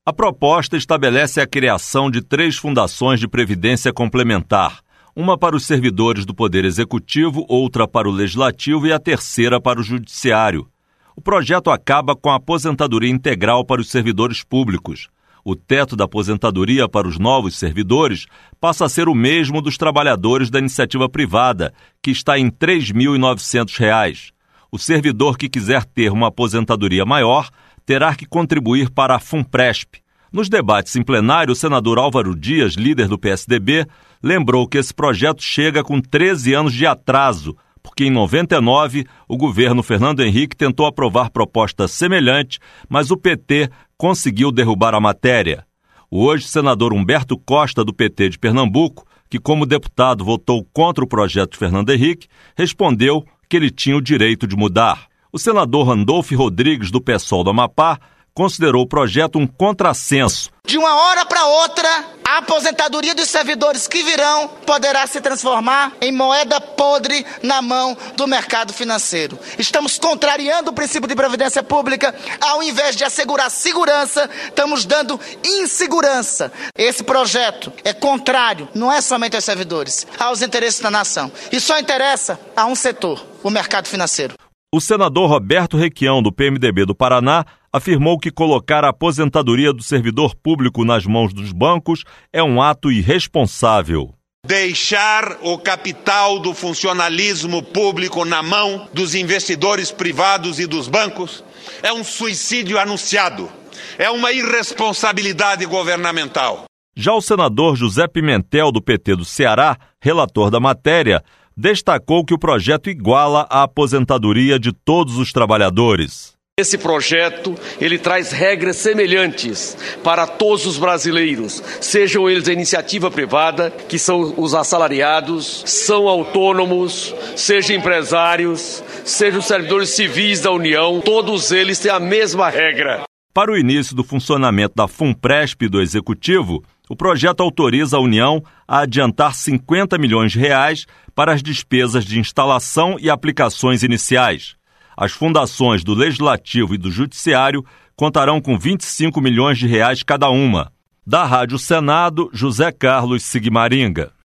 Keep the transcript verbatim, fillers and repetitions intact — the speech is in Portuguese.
A proposta estabelece a criação de três fundações de previdência complementar, uma para os servidores do Poder Executivo, outra para o Legislativo e a terceira para o Judiciário. O projeto acaba com a aposentadoria integral para os servidores públicos. O teto da aposentadoria para os novos servidores passa a ser o mesmo dos trabalhadores da iniciativa privada, que está em três mil e novecentos reais. O servidor que quiser ter uma aposentadoria maior terá que contribuir para a FUNPRESP. Nos debates em plenário, o senador Álvaro Dias, líder do P S D B, lembrou que esse projeto chega com treze anos de atraso, porque em noventa e nove o governo Fernando Henrique tentou aprovar proposta semelhante, mas o P T conseguiu derrubar a matéria. O hoje senador Humberto Costa, do P T de Pernambuco, que como deputado votou contra o projeto de Fernando Henrique, respondeu que ele tinha o direito de mudar. O senador Randolfo Rodrigues, do PSOL do Amapá, considerou o projeto um contrassenso. De uma hora para outra, a aposentadoria dos servidores que virão poderá se transformar em moeda podre na mão do mercado financeiro. Estamos contrariando o princípio de previdência pública. Ao invés de assegurar segurança, estamos dando insegurança. Esse projeto é contrário, não é somente aos servidores, aos interesses da nação. E só interessa a um setor, o mercado financeiro. O senador Roberto Requião, do P M D B do Paraná, afirmou que colocar a aposentadoria do servidor público nas mãos dos bancos é um ato irresponsável. Deixar o capital do funcionalismo público na mão dos investidores privados e dos bancos é um suicídio anunciado, é uma irresponsabilidade governamental. Já o senador José Pimentel, do P T do Ceará, relator da matéria, destacou que o projeto iguala a aposentadoria de todos os trabalhadores. Esse projeto, ele traz regras semelhantes para todos os brasileiros, sejam eles a iniciativa privada, que são os assalariados, são autônomos, sejam empresários, sejam servidores civis da União, todos eles têm a mesma regra. Para o início do funcionamento da FUNPRESP do Executivo, o projeto autoriza a União a adiantar cinquenta milhões de reais para as despesas de instalação e aplicações iniciais. As fundações do Legislativo e do Judiciário contarão com vinte e cinco milhões de reais cada uma. Da Rádio Senado, José Carlos Sigmaringa.